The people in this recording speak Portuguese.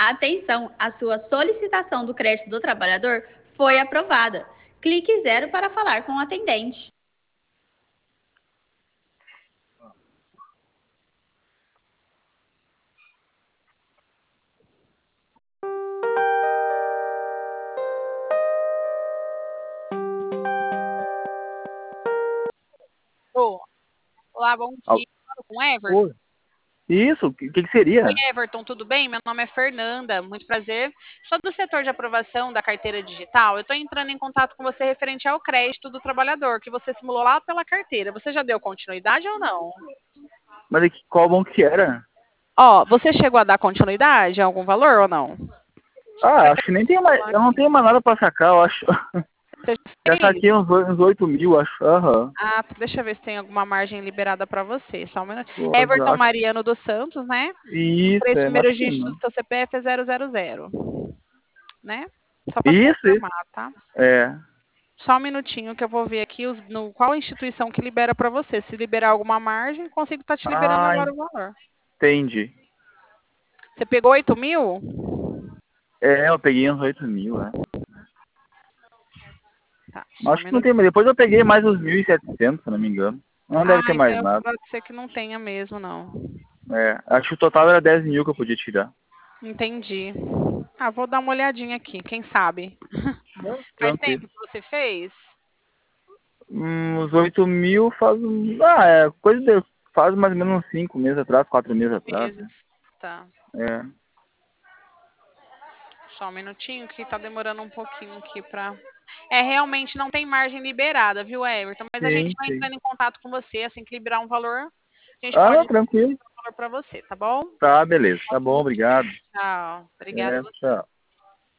Atenção, a sua solicitação do crédito do trabalhador foi aprovada. Clique 0 para falar com o atendente. Olá, bom Al- dia. Falo com o Everton. Oi. Isso, o que seria? Oi, Everton, tudo bem? Meu nome é Fernanda, muito prazer. Sou do setor de aprovação da carteira digital. Eu estou entrando em contato com você referente ao crédito do trabalhador, que você simulou lá pela carteira. Você já deu continuidade ou não? Mas qual banco que era? Ó, você chegou a dar continuidade a algum valor ou não? Ah, acho que nem tem mais. Eu não tenho mais nada pra sacar, eu acho. Você Já fez? saquei uns 8 mil, acho. Aham. Ah, deixa eu ver se tem alguma margem liberada para você. Só um minuto. Pô, eu Everton acho. Mariano dos Santos, né? Os Isso, três acho primeiros que dígitos não. do seu CPF é 000, né? Só para Isso. confirmar, tá? É. Só um minutinho que eu vou ver aqui no qual instituição que libera para você. Se liberar alguma margem, consigo estar te liberando Ah, agora o valor. entendi. Você pegou 8 mil? É, eu peguei uns 8 mil, é. Tá, só um Acho que não tem, minutinho. mas depois eu peguei mais uns 1.700, se não me engano. Não Ah, deve ter mais então nada. pode ser que não tenha mesmo, não. É, acho que o total era 10 mil que eu podia tirar. Entendi. Ah, vou dar uma olhadinha aqui, quem sabe. Faz Tranquilo. tempo que você fez? Uns 8 mil faz. Ah, é coisa de. Faz mais ou menos uns 5 meses atrás, 4 meses atrás, né? Meses. Tá. É. Só um minutinho que tá demorando um pouquinho aqui pra. É, realmente não tem margem liberada, viu, Everton? Mas a gente Sim, vai sim. entrando em contato com você, assim que liberar um valor, a gente Ah, pode não, liberar tranquilo. um valor para você, tá bom? Tá, beleza. Tá bom, obrigado. Tchau. Obrigada. É, tchau.